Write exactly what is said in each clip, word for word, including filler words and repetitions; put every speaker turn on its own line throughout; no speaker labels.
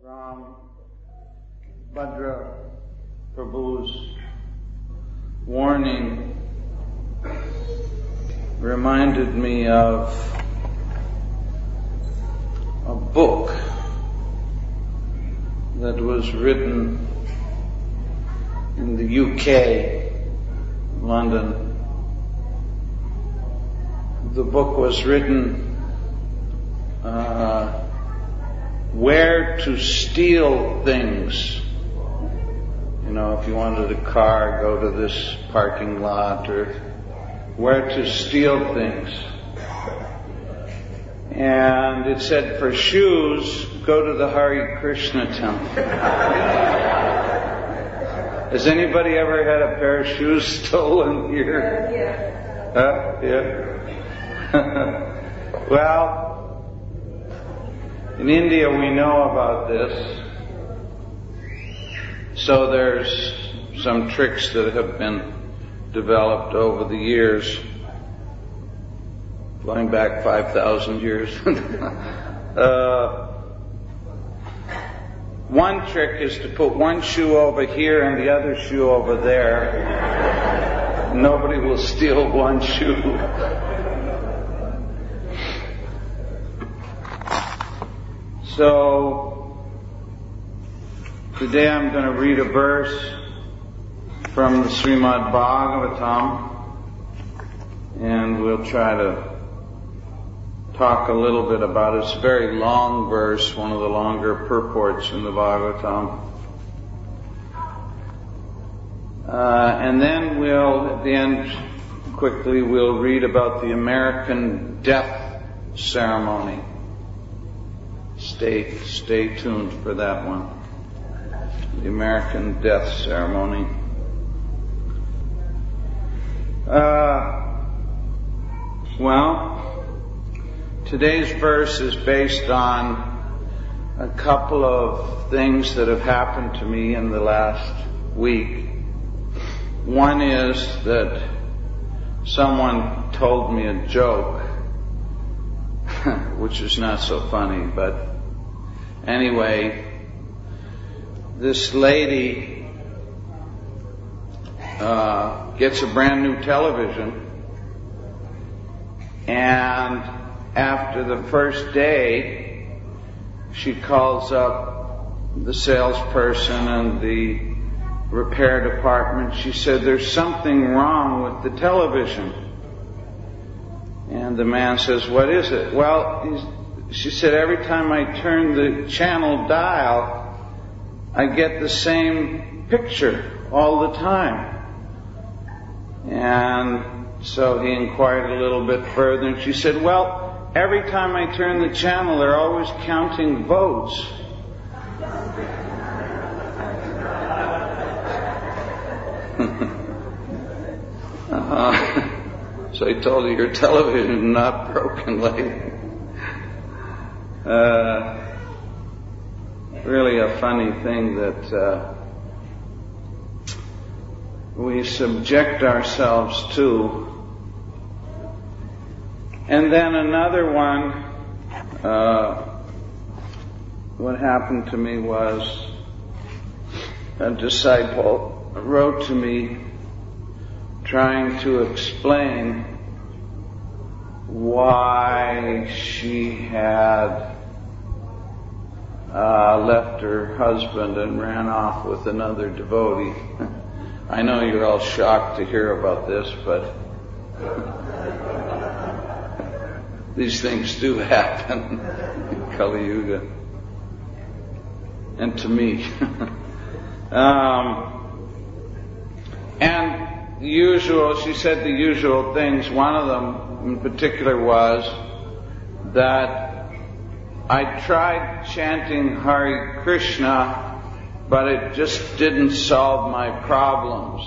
from Bhadra Prabhu's warning reminded me of a book that was written in the U K, London. The book was written uh, Where to Steal Things. You know, if you wanted a car, go to this parking lot, or where to steal things. And it said for shoes, go to the Hare Krishna temple. Has anybody ever had a pair of shoes stolen here?
Yeah.
Huh? Yeah. Well, in India we know about this. So there's some tricks that have been developed over the years, going back five thousand years. uh, one trick is to put one shoe over here and the other shoe over there. Nobody will steal one shoe. So, today I'm going to read a verse from the Srimad Bhagavatam, and we'll try to talk a little bit about it. It's a very long verse, one of the longer purports in the Bhagavatam. Uh, and then we'll, at the end, quickly, we'll read about the American death ceremony. Stay, stay tuned for that one. The American death ceremony. Uh, well, today's verse is based on a couple of things that have happened to me in the last week. One is that someone told me a joke, which is not so funny, but anyway, this lady uh, gets a brand new television, and after the first day, she calls up the salesperson and the repair department. She said, "There's something wrong with the television." And the man says, "What is it?" "Well," he's, she said, "every time I turn the channel dial, I get the same picture all the time." And so he inquired a little bit further, and she said, "Well, every time I turn the channel, they're always counting votes." uh-huh. So he told her, "Your television is not broken, lady." Uh, really a funny thing that uh, we subject ourselves to. And then another one, uh, what happened to me was a disciple wrote to me trying to explain why she had uh, left her husband and ran off with another devotee. I know you're all shocked to hear about this, but these things do happen in Kali Yuga, and to me. um, and the usual, she said the usual things. One of them in particular was that I tried chanting Hare Krishna, but it just didn't solve my problems.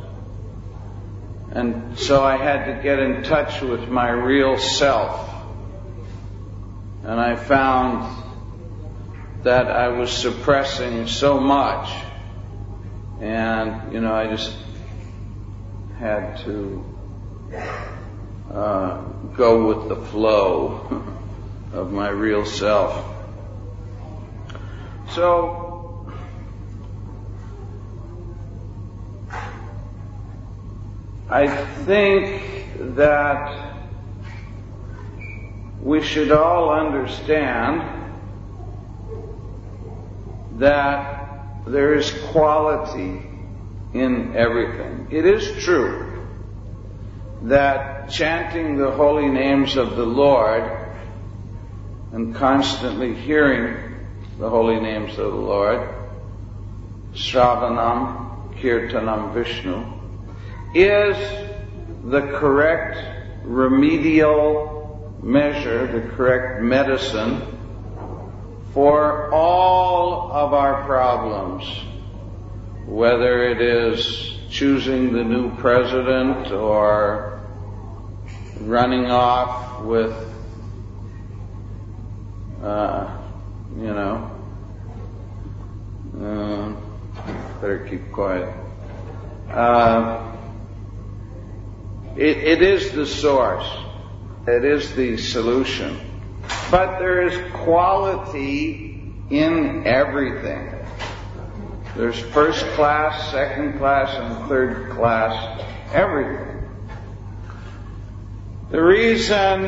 And so I had to get in touch with my real self. And I found that I was suppressing so much. And, you know, I just had to uh, go with the flow of my real self. So, I think that we should all understand that there is quality in everything. It is true that chanting the holy names of the Lord and constantly hearing the holy names of the Lord, Shravanam, Kirtanam, Vishnu, is the correct remedial measure, the correct medicine for all of our problems, whether it is choosing the new president or running off with, uh, you know, uh, better keep quiet. Uh, it, it is the source. It is the solution. But there is quality in everything. There's first class, second class, and third class, everything. The reason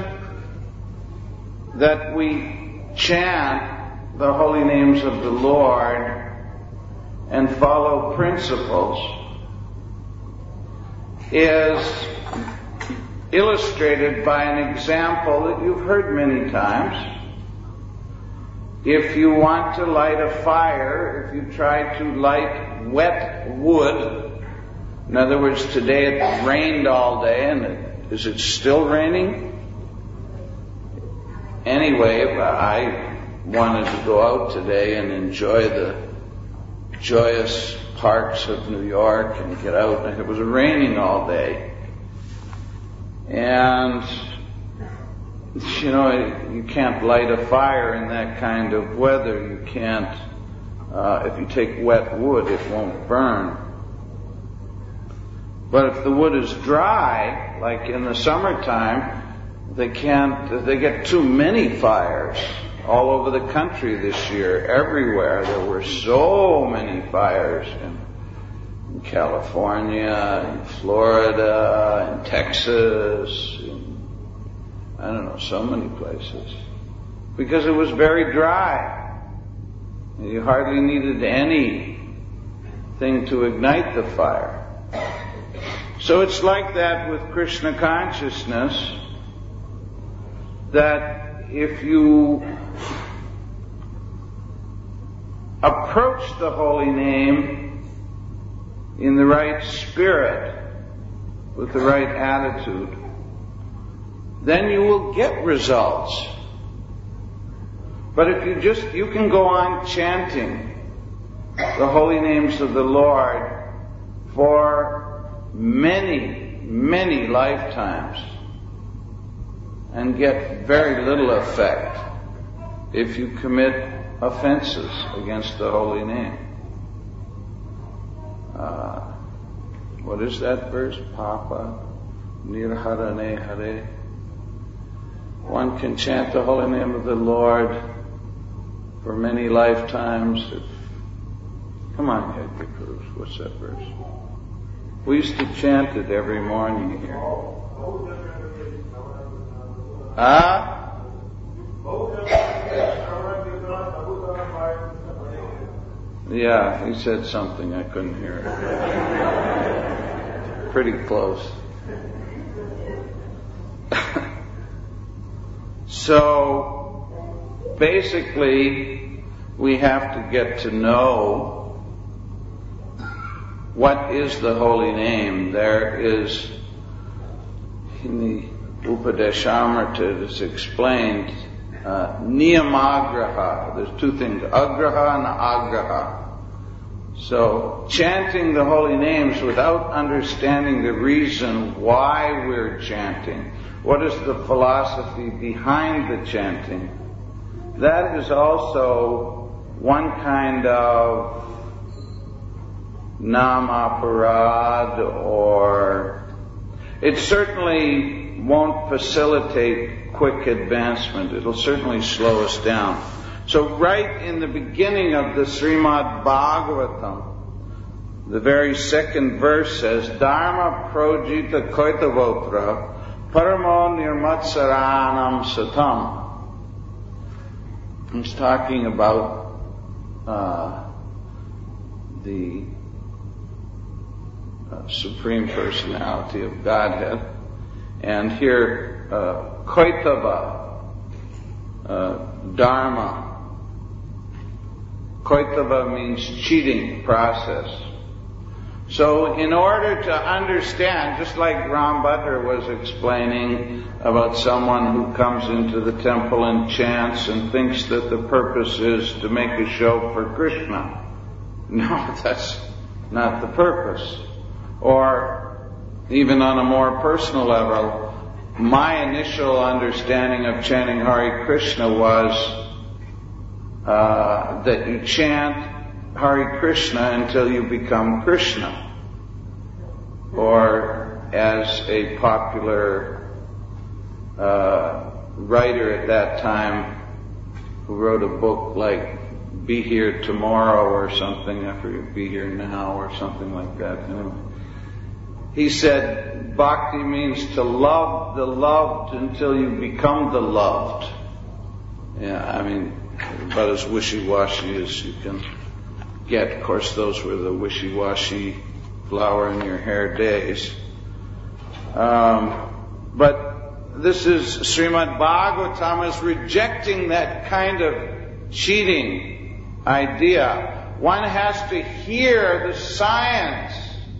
that we chant the holy names of the Lord and follow principles is illustrated by an example that you've heard many times. If you want to light a fire, if you try to light wet wood, in other words, today it rained all day, and it, is it still raining? Anyway, I wanted to go out today and enjoy the joyous parks of New York and get out, and it was raining all day. And, you know, you can't light a fire in that kind of weather. You can't, uh, if you take wet wood, it won't burn. But if the wood is dry, like in the summertime, they can't, they get too many fires. All over the country this year, everywhere, there were so many fires in, in California, in Florida, in Texas, in, I don't know, so many places. Because it was very dry. You hardly needed anything to ignite the fire. So it's like that with Krishna consciousness, that if you approach the holy name in the right spirit, with the right attitude, then you will get results. But if you just, you can go on chanting the holy names of the Lord for many, many lifetimes and get very little effect if you commit offenses against the holy name. Uh, what is that verse? Papa nirharane hare. One can chant the holy name of the Lord for many lifetimes. If, come on, Edgar Cruz, what's that verse? We used to chant it every morning here. Ah? Yeah, he said something, I couldn't hear it. Pretty close. So, basically, we have to get to know what is the holy name. There is, in the Upadeshamrita, it is explained, uh, niyamagraha. There's two things, agraha and agraha. So, chanting the holy names without understanding the reason why we're chanting, what is the philosophy behind the chanting, that is also one kind of namaparad, or it certainly won't facilitate quick advancement. It'll certainly slow us down. So right in the beginning of the Srimad Bhagavatam, the very second verse says, Dharma projita koitavotra paramo nirmatsaranam satam. He's talking about uh, the uh, Supreme Personality of Godhead. And here, uh, koitava, uh, dharma. Koitava means cheating process. So in order to understand, just like Rambhadra was explaining about someone who comes into the temple and chants and thinks that the purpose is to make a show for Krishna. No, that's not the purpose. Or even on a more personal level, my initial understanding of chanting Hare Krishna was uh, that you chant Hare Krishna until you become Krishna. Or as a popular uh, writer at that time who wrote a book like Be Here Tomorrow or something, I forget, Be Here Now or something like that. Anyway, he said bhakti means to love the loved until you become the loved. Yeah, I mean, about as wishy-washy as you can get. Of course, those were the wishy-washy flower in your hair days. Um, but this is Srimad Bhagavatam is rejecting that kind of cheating idea. One has to hear the science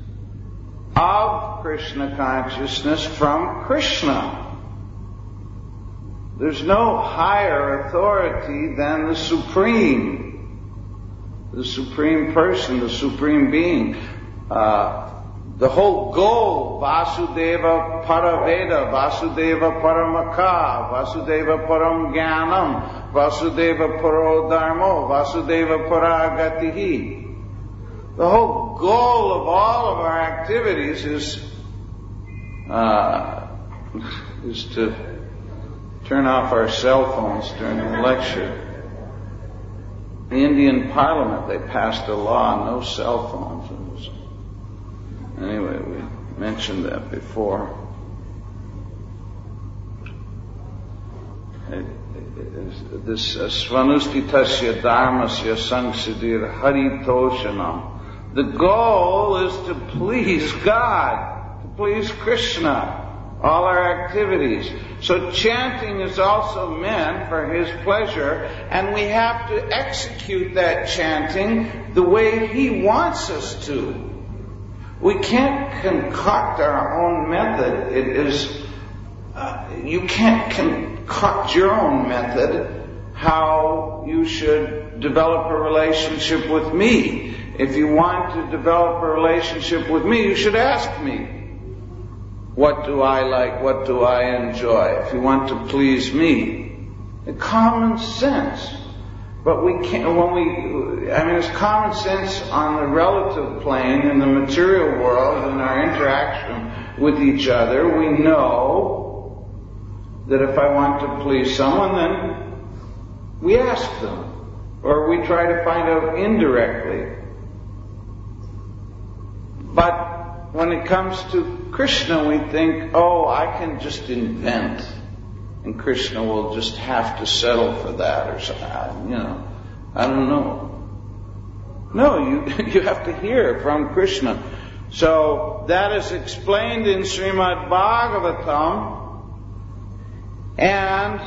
of Krishna consciousness from Krishna. There's no higher authority than the Supreme, the Supreme Person, the Supreme Being. Uh, the whole goal, Vasudeva Paraveda, Vasudeva Paramaka, Vasudeva Param Jnanam, Vasudeva Paro Dharmo, Vasudeva Paragatihi. The whole goal of all of our activities is uh, is to turn off our cell phones during the lecture. The Indian Parliament, they passed a law, no cell phones. It was, anyway, we mentioned that before. This Svanustitasya Dharmasya Sangsiddhir Haritoshanam. The goal is to please God, to please Krishna, all our activities. So chanting is also meant for His pleasure, and we have to execute that chanting the way He wants us to. We can't concoct our own method. It is, uh, you can't concoct your own method how you should develop a relationship with me. If you want to develop a relationship with me, you should ask me. What do I like? What do I enjoy? If you want to please me. Common sense. But we can't, when we, I mean, it's common sense on the relative plane in the material world, in our interaction with each other. We know that if I want to please someone, then we ask them. Or we try to find out indirectly. But when it comes to Krishna, we think, oh, I can just invent, and Krishna will just have to settle for that, or something. You know, I don't know. No, you you have to hear from Krishna. So that is explained in Srimad Bhagavatam, and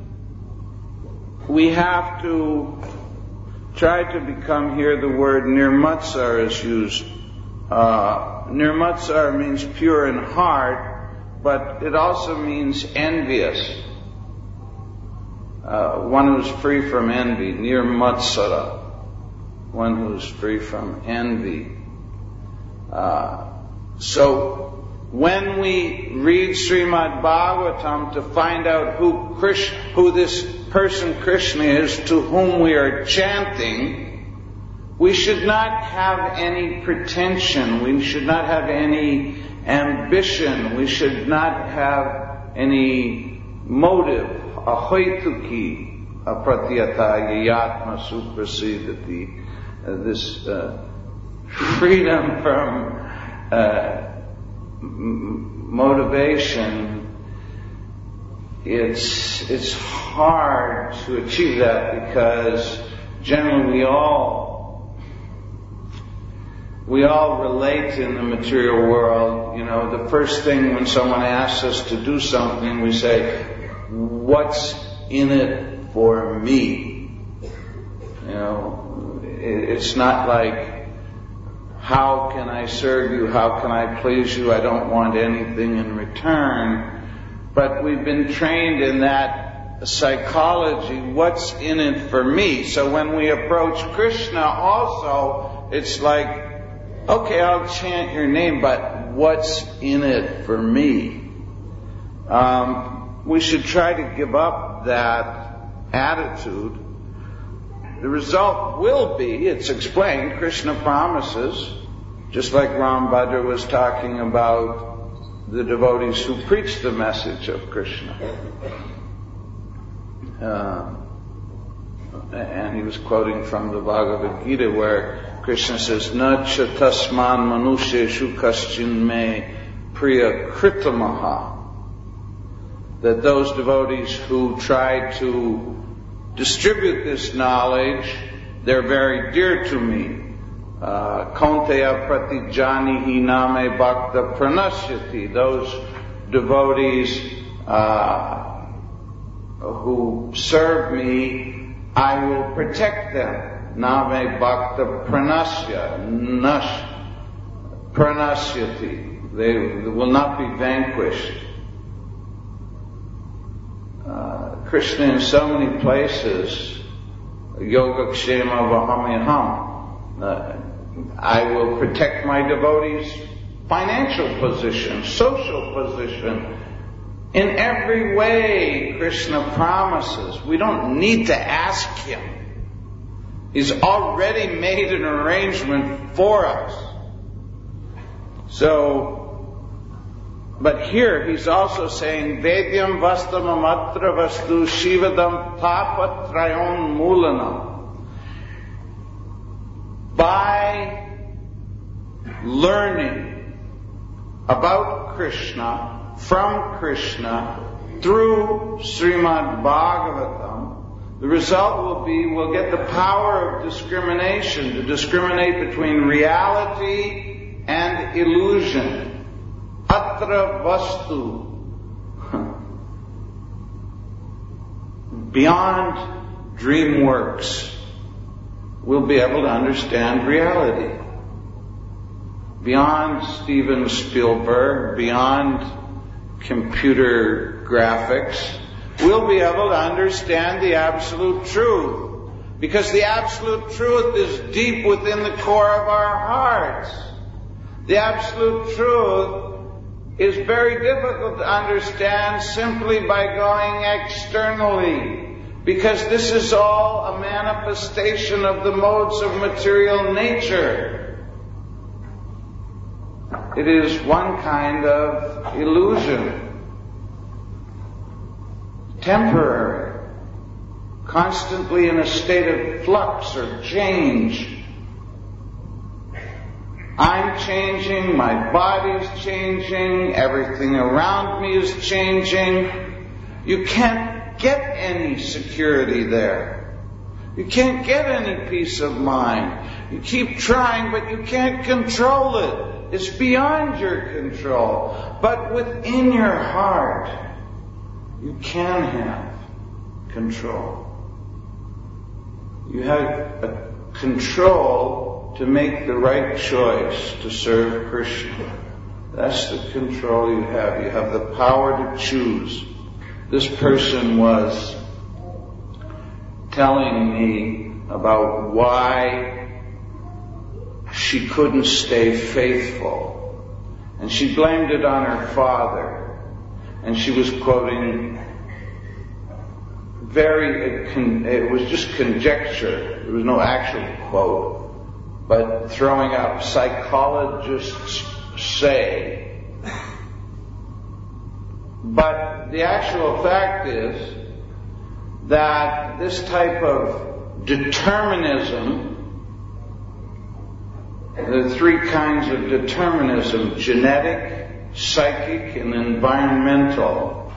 we have to try to become here. The word nirmatsar is used. Uh, nirmatsar means pure in heart, but it also means envious. Uh, one who's free from envy, nirmatsara. One who's free from envy. Uh, so, when we read Srimad Bhagavatam to find out who Krishna, who this person Krishna is to whom we are chanting, we should not have any pretension. We should not have any ambition. We should not have any motive, ahoituki. apratyata yatma suprasidati. Uh, this uh, freedom from uh, m- motivation, it's it's hard to achieve that because generally we all we all relate in the material world. You know, the first thing when someone asks us to do something, we say, "What's in it for me?" You know. It's not like, how can I serve you? How can I please you? I don't want anything in return. But we've been trained in that psychology. What's in it for me? So when we approach Krishna also, it's like, okay, I'll chant your name, but what's in it for me? Um, we should try to give up that attitude. The result will be, it's explained, Krishna promises, just like Rambhadra was talking about the devotees who preach the message of Krishna. Uh, and he was quoting from the Bhagavad Gita where Krishna says, "Na cha tasman manusheshu kaschin me priya kritamaha." That those devotees who try to distribute this knowledge, they're very dear to me. Kaunteya pratijanihi name bhakta pranasyati. Those devotees uh, who serve me, I will protect them. Name bhakta pranasya, nash pranasyati. They will not be vanquished. Uh, Krishna in so many places, Yogakshema Vahamyaham, uh, I will protect my devotees' financial position, social position. In every way, Krishna promises. We don't need to ask him. He's already made an arrangement for us. So, but here he's also saying, Vedyam vastamamatra vastu shivadam tapatrayon mulanam. By learning about Krishna, from Krishna, through Srimad Bhagavatam, the result will be we'll get the power of discrimination, to discriminate between reality and illusion. Atra vastu. Beyond dream works, we'll be able to understand reality. Beyond Steven Spielberg, beyond computer graphics, we'll be able to understand the absolute truth. Because the absolute truth is deep within the core of our hearts. The absolute truth is very difficult to understand simply by going externally, because this is all a manifestation of the modes of material nature. It is one kind of illusion, temporary, constantly in a state of flux or change. I'm changing, my body's changing, everything around me is changing. You can't get any security there. You can't get any peace of mind. You keep trying, but you can't control it. It's beyond your control. But within your heart, you can have control. You have a control to make the right choice to serve Krishna. That's the control you have. You have the power to choose. This person was telling me about why she couldn't stay faithful. And she blamed it on her father. And she was quoting very, it was just conjecture. There was no actual quote. But throwing up, psychologists say. But the actual fact is that this type of determinism, the three kinds of determinism, genetic, psychic, and environmental.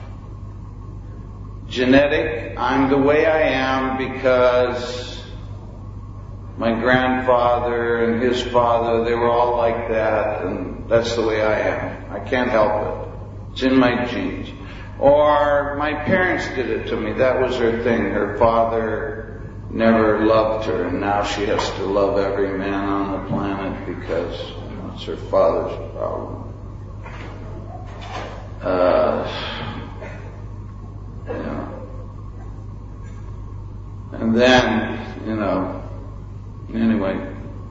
Genetic, I'm the way I am because my grandfather and his father, they were all like that, and that's the way I am. I can't help it. It's in my genes. Or my parents did it to me. That was her thing. Her father never loved her, and now she has to love every man on the planet because you know, it's her father's problem. Uh, you know. And then, you know, anyway,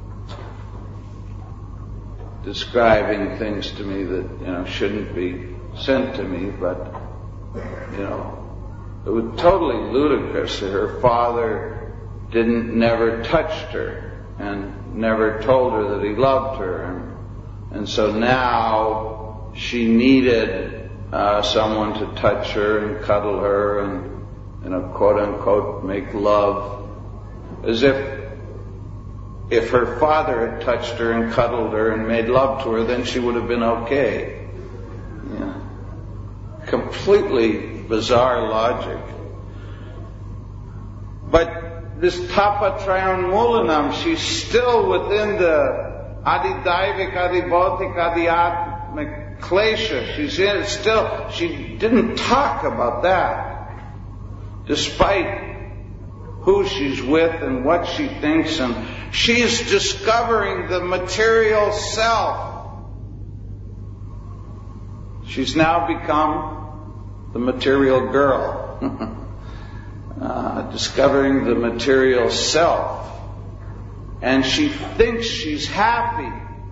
describing things to me that, you know, shouldn't be sent to me, but, you know, it was totally ludicrous that her father didn't, never touched her and never told her that he loved her. And, and so now she needed uh, someone to touch her and cuddle her and, you know, quote unquote, make love. As if, if her father had touched her and cuddled her and made love to her, then she would have been okay. Yeah. Completely bizarre logic. But this Tapa Triunmulanam, she's still within the Adidaivik, Adibautik, Adiatmik Klesha. She's in still, she didn't talk about that. Despite who she's with and what she thinks, and she's discovering the material self. She's now become the material girl. Uh, discovering the material self. And she thinks she's happy.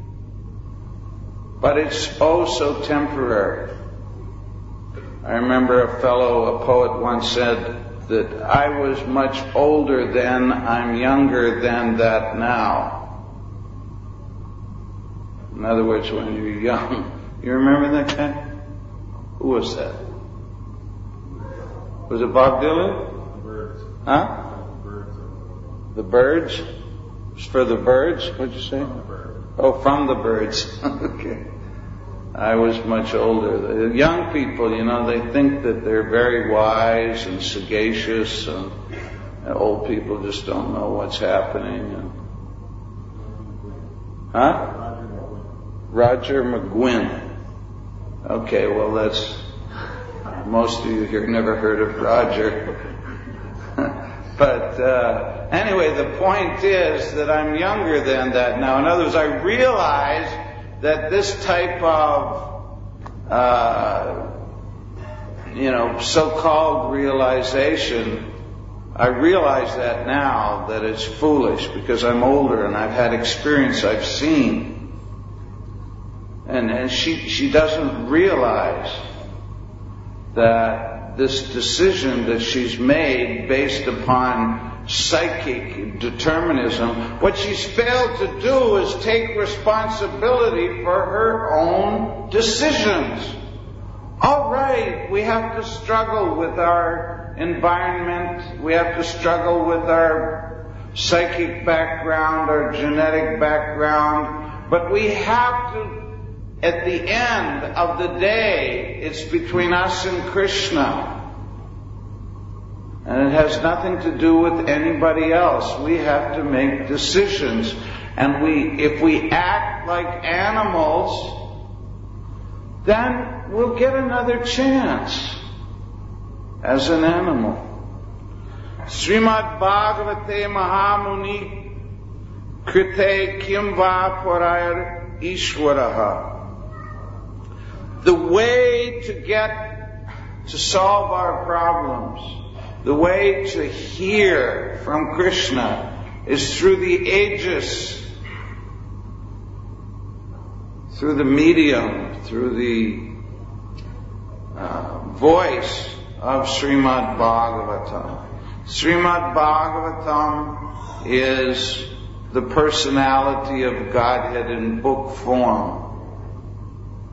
But it's oh so temporary. I remember a fellow, a poet once said that I was much older then, I'm younger than that now. In other words, when you're young. You remember that guy? Who was that? Was it Bob Dylan? Huh? The birds? It's for the birds? What'd you say? Oh, from the birds. Okay. I was much older. The young people, you know, they think that they're very wise and sagacious, and, and old people just don't know what's happening. And, huh? Roger McGuinn. Okay, well, that's, most of you here never heard of Roger. But uh, anyway, the point is that I'm younger than that now. In other words, I realize that this type of, uh, you know, so-called realization, I realize that now, that it's foolish because I'm older and I've had experience, I've seen. And, and she, she doesn't realize that this decision that she's made based upon psychic determinism, what she's failed to do is take responsibility for her own decisions. All right, we have to struggle with our environment, we have to struggle with our psychic background, our genetic background, but we have to, at the end of the day, it's between us and Krishna. And it has nothing to do with anybody else. We have to make decisions. And we, if we act like animals, then we'll get another chance as an animal. Srimad Bhagavate Mahamuni Krite Kimva Parayar Ishwaraha. The way to get, to solve our problems, the way to hear from Krishna is through the aegis, through the medium, through the uh, voice of Srimad Bhagavatam. Srimad Bhagavatam is the personality of Godhead in book form.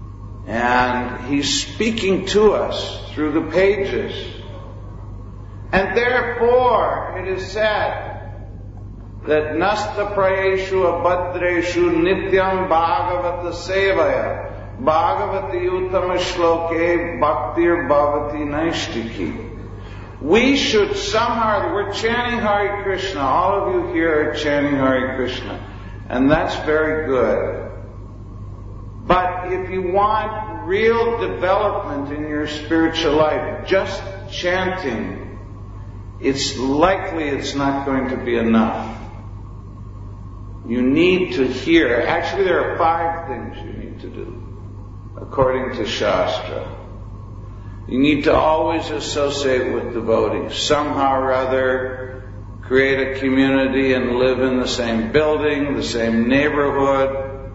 And He's speaking to us through the pages. And therefore, it is said that Nasta Prayeshu Abhadreshu Nityam Bhagavata Sevaya Bhagavati Uttama Shloke Bhaktir Bhavati Naishtiki. We should somehow, we're chanting Hare Krishna. All of you here are chanting Hare Krishna. And that's very good. But if you want real development in your spiritual life, just chanting, it's likely it's not going to be enough. You need to hear. Actually, there are five things you need to do, according to Shastra. You need to always associate with devotees. Somehow or other, create a community and live in the same building, the same neighborhood,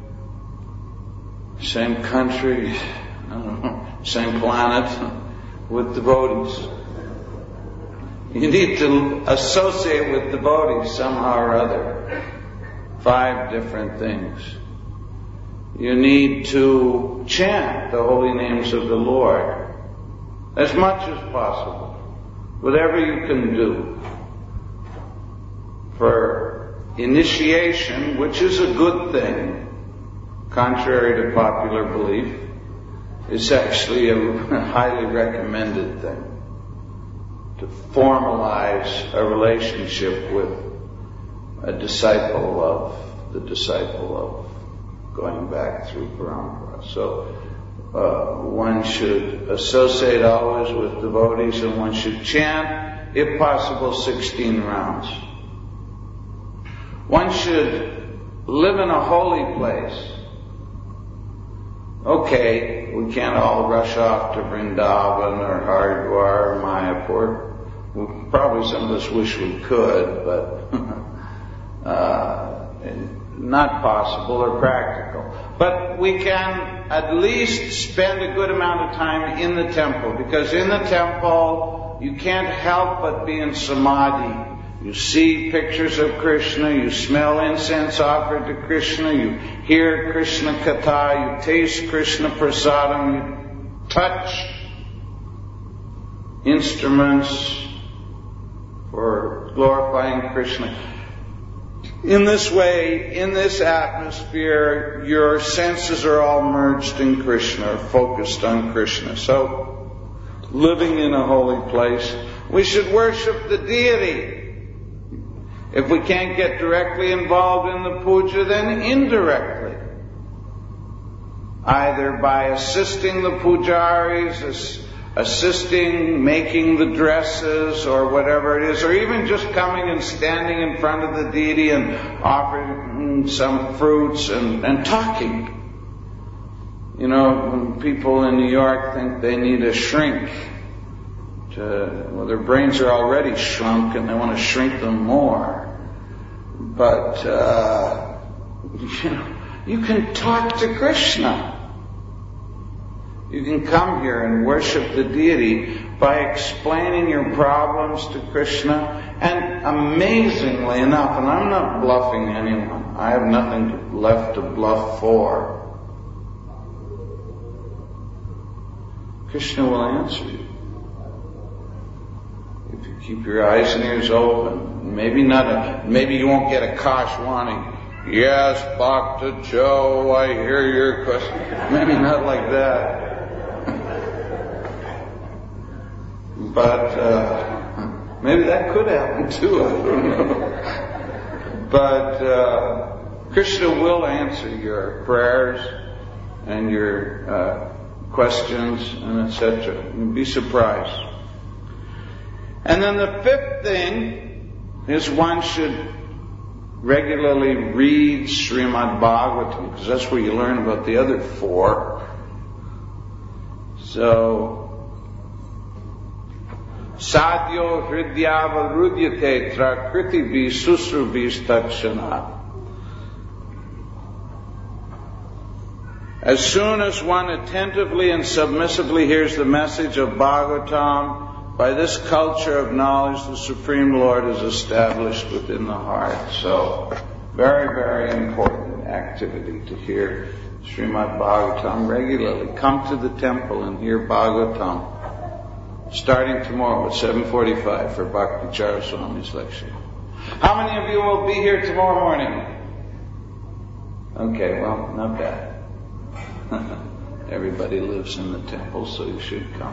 same country, I don't know, same planet, with devotees. You need to associate with devotees somehow or other. Five different things. You need to chant the holy names of the Lord as much as possible. Whatever you can do. For initiation, which is a good thing, contrary to popular belief, is actually a highly recommended thing. To formalize a relationship with a disciple of the disciple of, going back through parampara. So uh, one should associate always with devotees, and one should chant, if possible, sixteen rounds. One should live in a holy place. Okay, we can't all rush off to Vrindavan or Haridwar or Mayapur. Well, probably some of us wish we could, but uh, not possible or practical. But we can at least spend a good amount of time in the temple, because in the temple you can't help but be in samadhi. You see pictures of Krishna, you smell incense offered to Krishna, you hear Krishna Katha, you taste Krishna Prasadam, you touch instruments for glorifying Krishna. In this way, in this atmosphere, your senses are all merged in Krishna, or focused on Krishna. So, living in a holy place, we should worship the deity. If we can't get directly involved in the puja, then indirectly. Either by assisting the pujaris, assisting, making the dresses, or whatever it is, or even just coming and standing in front of the deity and offering some fruits and, and talking. You know, when people in New York think they need a shrink, to, well, their brains are already shrunk and they want to shrink them more. But, uh, you know, you can talk to Krishna. You can come here and worship the deity by explaining your problems to Krishna. And amazingly enough, and I'm not bluffing anyone, I have nothing left to bluff for, Krishna will answer you. If you keep your eyes and ears open, maybe not a, maybe you won't get a kashwani. Yes, Bhakta Joe, I hear your question. Maybe not like that. But uh, maybe that could happen too, I don't know. But uh, Krishna will answer your prayers and your uh, questions and et cetera. You'll be surprised. And then the fifth thing is one should regularly read Srimad Bhagavatam, because that's where you learn about the other four. So, Sadhyo hridyava rudyate trakritivi susrubis takshana. As soon as one attentively and submissively hears the message of Bhagavatam, by this culture of knowledge, the Supreme Lord is established within the heart. So, very, very important activity to hear Srimad Bhagavatam regularly. Come to the temple and hear Bhagavatam. starting tomorrow at seven forty-five for Bhakti Chara Swami's lecture. How many of you will be here tomorrow morning? Okay, well, not bad. Everybody lives in the temple, so you should come.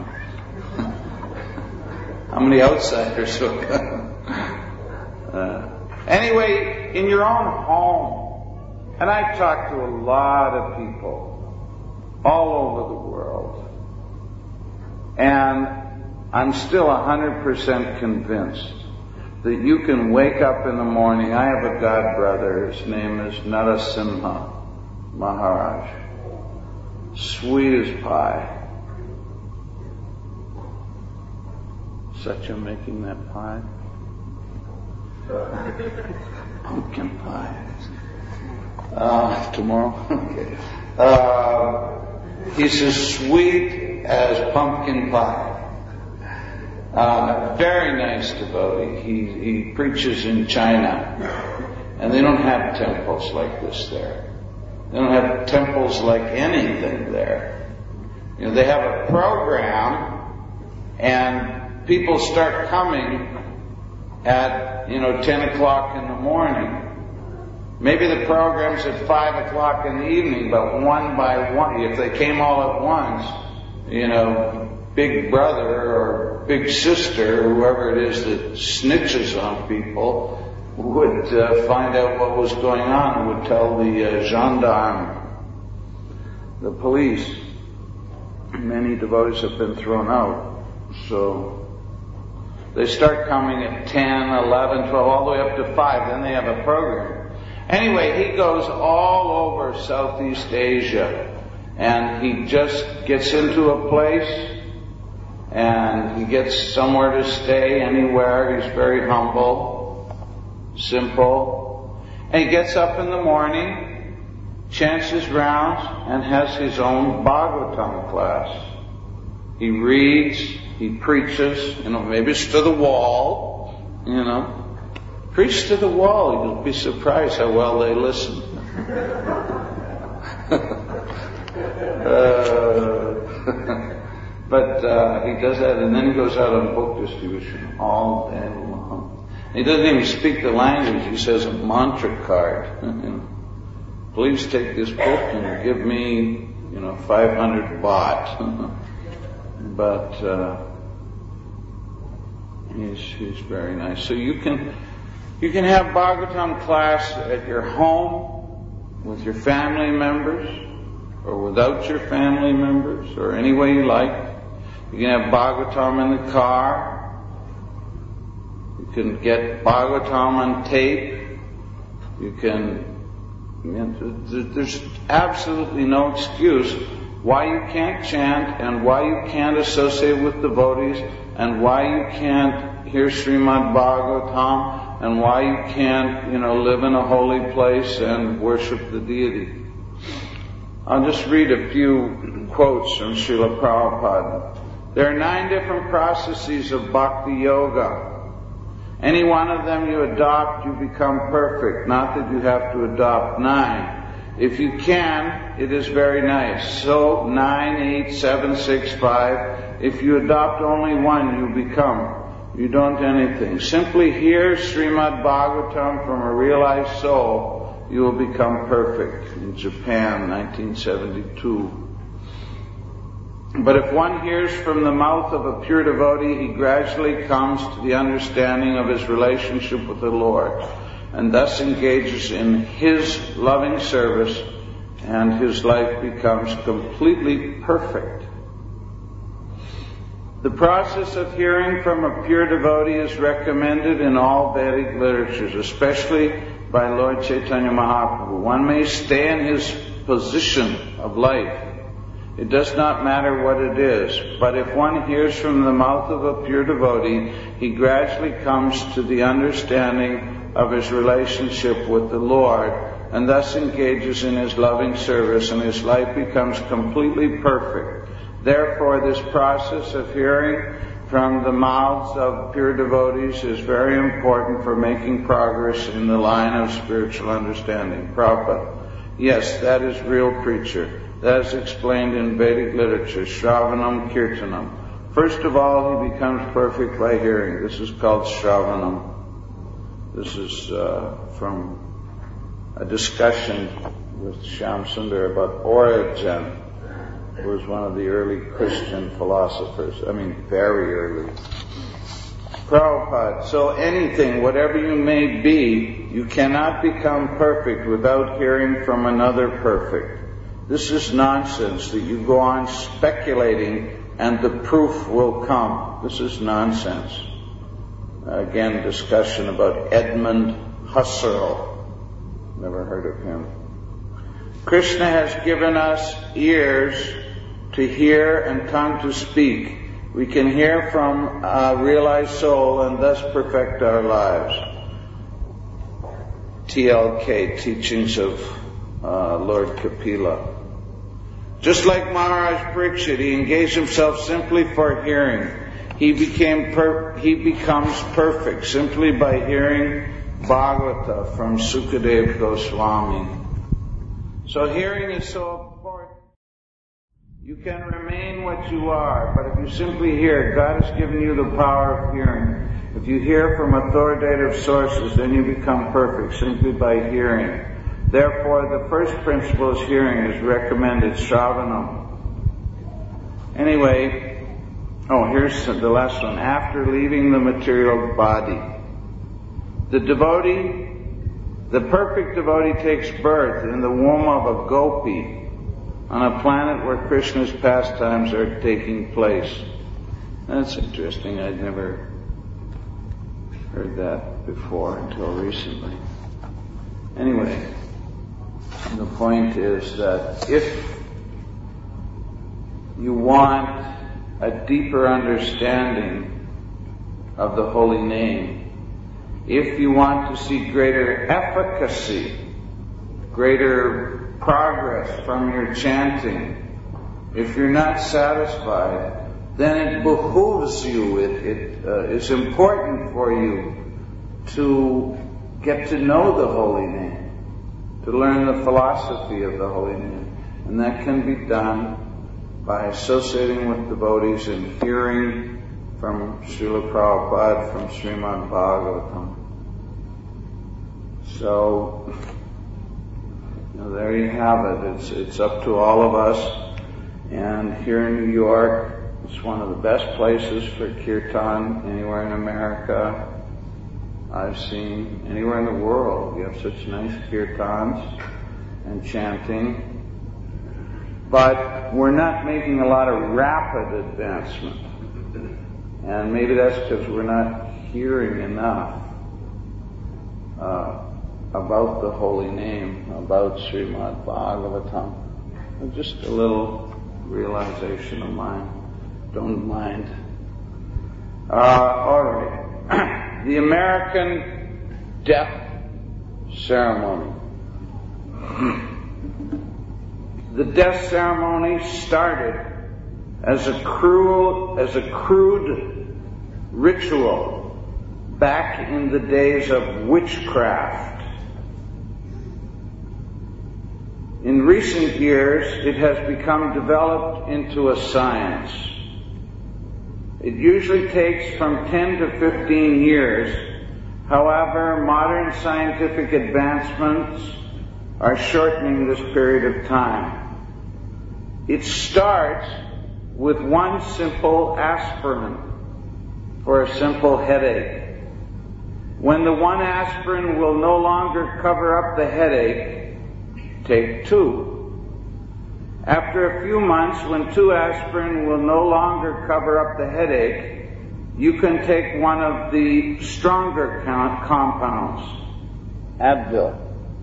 How many outsiders will come? Uh, anyway, in your own home, and I've talked to a lot of people all over the world, and I'm still one hundred percent convinced that you can wake up in the morning. I have a god brother, his name is Narasimha Maharaj. Sweet as pie. Such a making that pie? Pumpkin pie. Uh, tomorrow? Okay. Uh, he's as sweet as pumpkin pie. Uh, very nice devotee. He, he preaches in China, and they don't have temples like this there. They don't have temples like anything there. You know, they have a program, and people start coming at, you know, ten o'clock in the morning. Maybe the program's at five o'clock in the evening, but one by one, if they came all at once, you know, Big Brother or Big Sister, or whoever it is that snitches on people, would uh, find out what was going on and would tell the uh, gendarme, the police. Many devotees have been thrown out. So they start coming at ten, eleven, twelve, all the way up to five. Then they have a program. Anyway, he goes all over Southeast Asia, and he just gets into a place and he gets somewhere to stay anywhere. He's very humble, simple. And he gets up in the morning, chants his rounds, and has his own Bhagavatam class. He reads, he preaches, you know, maybe it's to the wall, you know. Preach to the wall, you'll be surprised how well they listen. uh, But uh, he does that, and then he goes out on book distribution all day long. He doesn't even speak the language. He says a mantra card. Please take this book and give me, you know, five hundred baht. But uh, he's he's very nice. So you can you can have Bhagavatam class at your home with your family members, or without your family members, or any way you like. You can have Bhagavatam in the car. You can get Bhagavatam on tape. You can, you know, there's absolutely no excuse why you can't chant and why you can't associate with devotees and why you can't hear Srimad Bhagavatam and why you can't, you know, live in a holy place and worship the deity. I'll just read a few quotes from Srila Prabhupada. There are nine different processes of bhakti yoga. Any one of them you adopt, you become perfect. Not that you have to adopt nine. If you can, it is very nice. So, nine, eight, seven, six, five. If you adopt only one, you become. You don't anything. Simply hear Srimad Bhagavatam from a realized soul, you will become perfect. In Japan, nineteen seventy-two. But if one hears from the mouth of a pure devotee, he gradually comes to the understanding of his relationship with the Lord, and thus engages in his loving service, and his life becomes completely perfect. The process of hearing from a pure devotee is recommended in all Vedic literatures, especially by Lord Chaitanya Mahaprabhu. One may stay in his position of life. It does not matter what it is, but if one hears from the mouth of a pure devotee, he gradually comes to the understanding of his relationship with the Lord, and thus engages in his loving service, and his life becomes completely perfect. Therefore, this process of hearing from the mouths of pure devotees is very important for making progress in the line of spiritual understanding. Prabhupada. Yes, that is real preacher. That is explained in Vedic literature, Shravanam Kirtanam. First of all, he becomes perfect by hearing. This is called Shravanam. This is uh, from a discussion with Shyam Sundar about Origen, who was one of the early Christian philosophers. I mean, very early. Prabhupada, so anything, whatever you may be, you cannot become perfect without hearing from another perfect. This is nonsense that you go on speculating and the proof will come. This is nonsense. Again, discussion about Edmund Husserl. Never heard of him. Krishna has given us ears to hear and tongue to speak. We can hear from a realized soul and thus perfect our lives. T L K, Teachings of uh, Lord Kapila. Just like Maharaj Parikshit, he engaged himself simply for hearing. He became per- he becomes perfect simply by hearing Bhagavata from Sukadeva Goswami. So hearing is so important. You can remain what you are, but if you simply hear, God has given you the power of hearing. If you hear from authoritative sources, then you become perfect simply by hearing. Therefore, the first principle is hearing, is recommended, Shravanam. Anyway, oh, here's the last one. After leaving the material body, the devotee, the perfect devotee takes birth in the womb of a gopi on a planet where Krishna's pastimes are taking place. That's interesting. I'd never heard that before until recently. Anyway, the point is that if you want a deeper understanding of the holy name, if you want to see greater efficacy, greater progress from your chanting, if you're not satisfied, then it behooves you, it, it uh, is important for you to get to know the holy name, to learn the philosophy of the holy name. And that can be done by associating with devotees and hearing from Srila Prabhupada, from Srimad Bhagavatam. So, you know, there you have it. It's, it's up to all of us. And here in New York, it's one of the best places for kirtan anywhere in America. I've seen anywhere in the world. You have such nice kirtans and chanting. But we're not making a lot of rapid advancement. And maybe that's because we're not hearing enough uh, about the holy name, about Srimad Bhagavatam. Just a little realization of mine. Don't mind. Uh, all right. The American death ceremony. The death ceremony started as a cruel, as a crude ritual back in the days of witchcraft. In recent years, it has become developed into a science. It usually takes from ten to fifteen years. However, modern scientific advancements are shortening this period of time. It starts with one simple aspirin for a simple headache. When the one aspirin will no longer cover up the headache, take two. After a few months, when two aspirin will no longer cover up the headache, you can take one of the stronger compounds, Advil.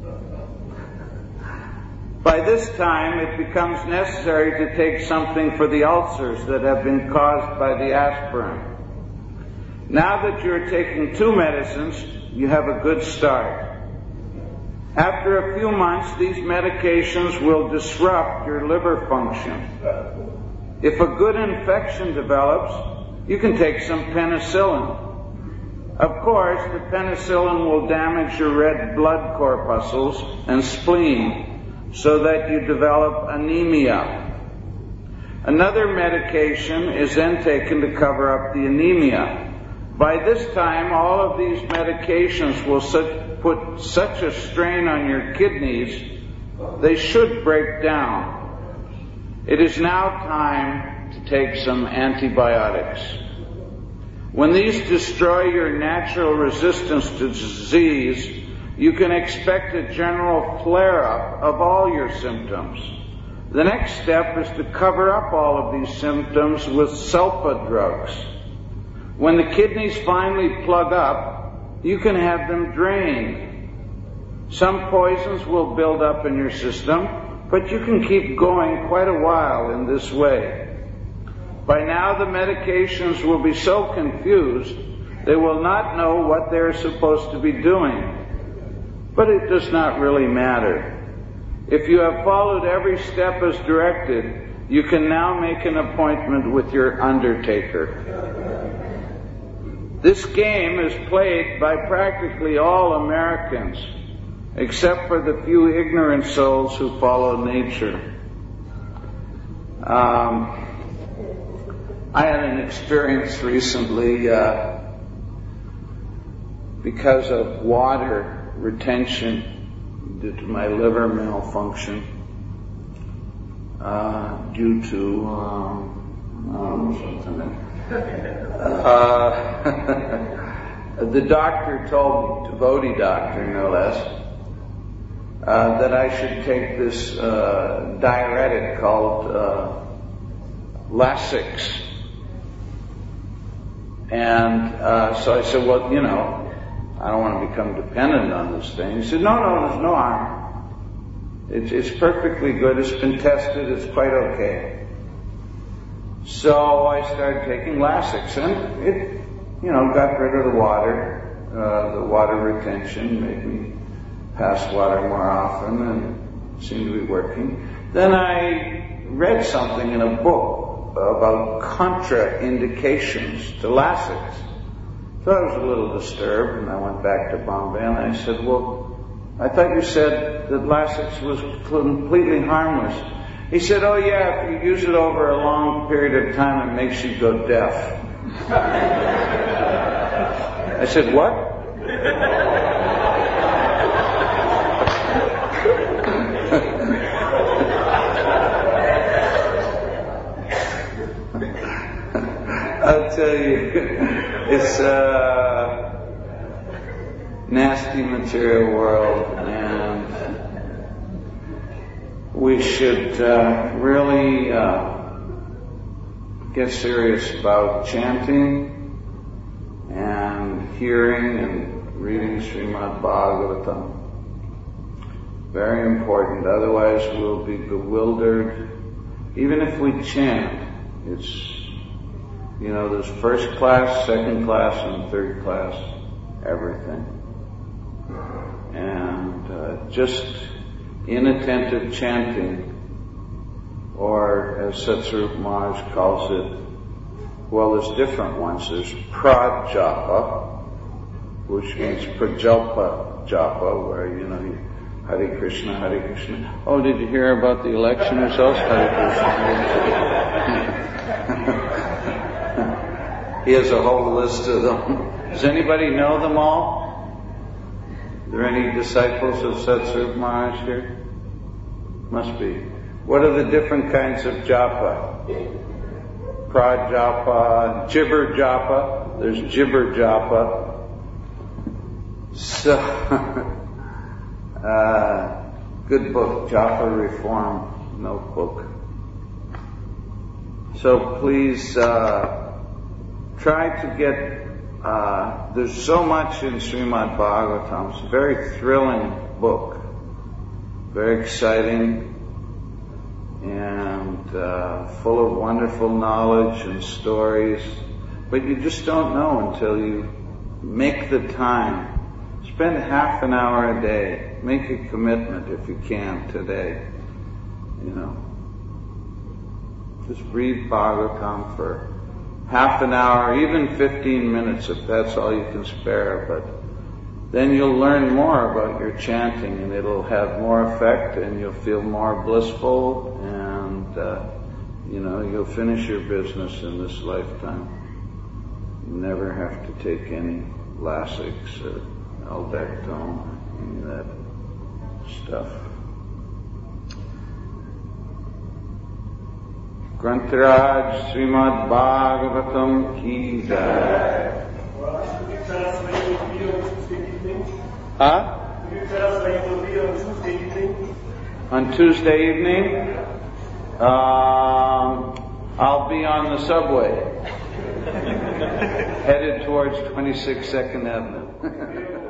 By this time, it becomes necessary to take something for the ulcers that have been caused by the aspirin. Now that you're taking two medicines, you have a good start. After a few months, these medications will disrupt your liver function. If a good infection develops, you can take some penicillin. Of course, the penicillin will damage your red blood corpuscles and spleen, so that you develop anemia. Another medication is then taken to cover up the anemia. By this time, all of these medications will su- put such a strain on your kidneys, they should break down. It is now time to take some antibiotics. When these destroy your natural resistance to disease, you can expect a general flare-up of all your symptoms. The next step is to cover up all of these symptoms with sulfa drugs. When the kidneys finally plug up, you can have them drained. Some poisons will build up in your system, but you can keep going quite a while in this way. By now the medications will be so confused, they will not know what they're supposed to be doing. But it does not really matter. If you have followed every step as directed, you can now make an appointment with your undertaker. This game is played by practically all Americans, except for the few ignorant souls who follow nature. Um, I had an experience recently uh, because of water retention due to my liver malfunction, uh, due to um, um, something. Uh, the doctor told me, devotee doctor no less, uh, that I should take this uh, diuretic called uh, Lasix. And uh, so I said, well, you know, I don't want to become dependent on this thing. He said, no, no, there's no harm. It's, it's perfectly good. It's been tested. It's quite okay. So I started taking Lasix, and it, you know, got rid of the water, uh, the water retention, made me pass water more often, and seemed to be working. Then I read something in a book about contraindications to Lasix. So I was a little disturbed, and I went back to Bombay, and I said, well, I thought you said that Lasix was completely harmless. He said, oh yeah, if you use it over a long period of time, it makes you go deaf. I said, what? I'll tell you, it's a nasty material world, and we should uh, really uh, get serious about chanting and hearing and reading Srimad Bhagavatam. Very important, otherwise we'll be bewildered. Even if we chant, it's, you know, there's first class, second class, and third class, everything. And uh, just inattentive chanting, or as Satsvarupa Maharaj calls it, well, there's different ones. There's prajapa, which means prajalpa japa, where, you know, you Hare Krishna, Hare Krishna. Oh, did you hear about the election results? Hare Krishna, Hare Krishna. He has a whole list of them. Does anybody know them all? Are there any disciples of Satsvarupa Maharaj here? Must be. What are the different kinds of japa? Prajapa, Jibber japa. There's Jibber japa. So, uh, good book, Japa Reform Notebook. So please uh, try to get. Uh, there's so much in Srimad Bhagavatam. It's a very thrilling book, very exciting, and uh, full of wonderful knowledge and stories. But you just don't know until you make the time. Spend half an hour a day. Make a commitment if you can today. You know, just read Bhagavatam for half an hour, even fifteen minutes if that's all you can spare. But then you'll learn more about your chanting, and it'll have more effect, and you'll feel more blissful, and uh, you know, you'll finish your business in this lifetime. You never have to take any Lasix or Aldactone, any of that stuff. Grantaraj Srimad Bhagavatam ki jai. Huh?
Can you tell us when you will be on Tuesday evening?
On Tuesday evening, um, I'll be on the subway, headed towards twenty-six Second Avenue.